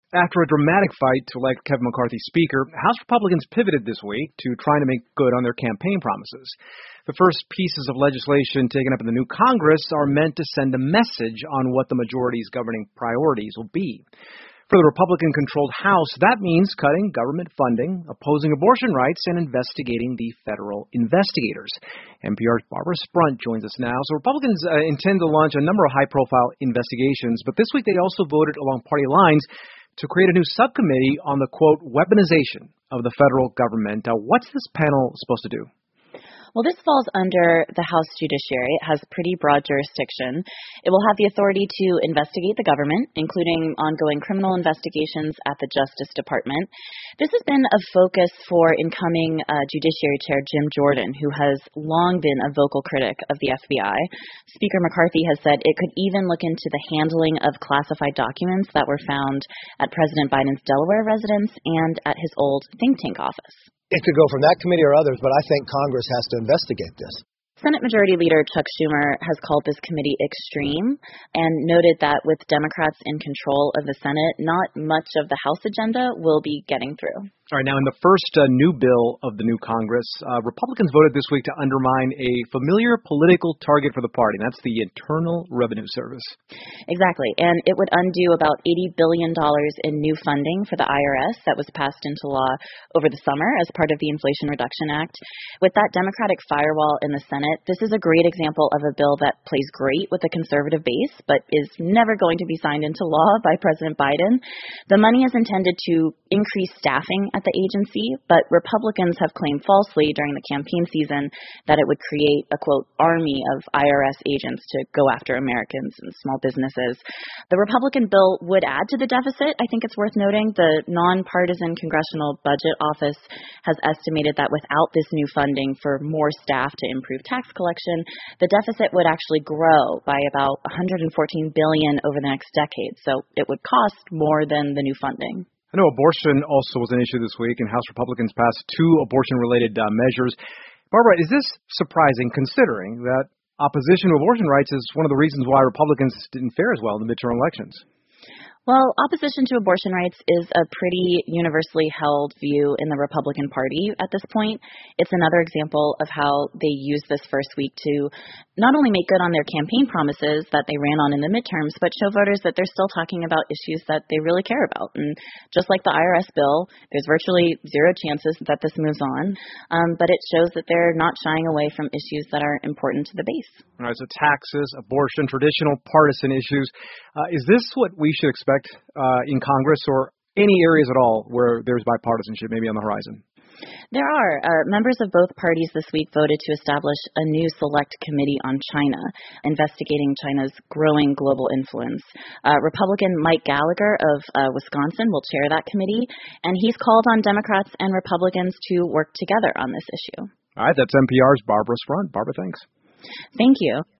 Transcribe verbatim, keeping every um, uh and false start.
After a dramatic fight to elect Kevin McCarthy Speaker, House Republicans pivoted this week to trying to make good on their campaign promises. The first pieces of legislation taken up in the new Congress are meant to send a message on what the majority's governing priorities will be. For the Republican-controlled House, that means cutting government funding, opposing abortion rights, and investigating the federal investigators. N P R's Barbara Sprunt joins us now. So Republicans uh, intend to launch a number of high-profile investigations, but this week they also voted along party lines to create a new subcommittee on the, quote, weaponization of the federal government. Uh, what's this panel supposed to do? Well, this falls under the House Judiciary. It has pretty broad jurisdiction. It will have the authority to investigate the government, including ongoing criminal investigations at the Justice Department. This has been a focus for incoming uh, Judiciary Chair Jim Jordan, who has long been a vocal critic of the F B I. Speaker McCarthy has said it could even look into the handling of classified documents that were found at President Biden's Delaware residence and at his old think tank office. It could go from that committee or others, but I think Congress has to investigate this. Senate Majority Leader Chuck Schumer has called this committee extreme and noted that with Democrats in control of the Senate, not much of the House agenda will be getting through. All right, now in the first uh, new bill of the new Congress, uh, Republicans voted this week to undermine a familiar political target for the party, and that's the Internal Revenue Service. Exactly, and it would undo about eighty billion dollars in new funding for the I R S that was passed into law over the summer as part of the Inflation Reduction Act. With that Democratic firewall in the Senate, this is a great example of a bill that plays great with the conservative base, but is never going to be signed into law by President Biden. The money is intended to increase staffing at the agency, but Republicans have claimed falsely during the campaign season that it would create a, quote, army of I R S agents to go after Americans and small businesses. The Republican bill would add to the deficit. I think it's worth noting the nonpartisan Congressional Budget Office has estimated that without this new funding for more staff to improve tax collection, the deficit would actually grow by about one hundred fourteen billion dollars over the next decade. So it would cost more than the new funding. I know abortion also was an issue this week, and House Republicans passed two abortion-related uh, measures. Barbara, is this surprising considering that opposition to abortion rights is one of the reasons why Republicans didn't fare as well in the midterm elections? Well, opposition to abortion rights is a pretty universally held view in the Republican Party at this point. It's another example of how they used this first week to not only make good on their campaign promises that they ran on in the midterms, but show voters that they're still talking about issues that they really care about. And just like the I R S bill, there's virtually zero chances that this moves on, um, but it shows that they're not shying away from issues that are important to the base. All right, so taxes, abortion, traditional partisan issues. Uh, is this what we should expect uh, in Congress or any areas at all where there's bipartisanship maybe on the horizon? There are. Uh, members of both parties this week voted to establish a new select committee on China, investigating China's growing global influence. Uh, Republican Mike Gallagher of uh, Wisconsin will chair that committee, and he's called on Democrats and Republicans to work together on this issue. All right, that's N P R's Barbara Sprunt. Barbara, thanks. Thank you.